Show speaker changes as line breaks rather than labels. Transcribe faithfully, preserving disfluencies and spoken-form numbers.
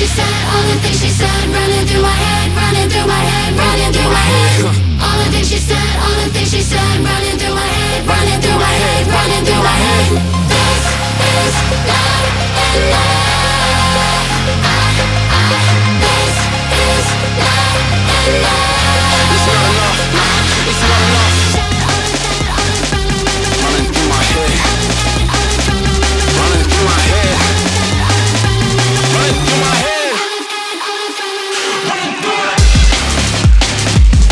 she said, all the things she said, running through my head, running through my head, running through my head. All the things she said, all the things she said,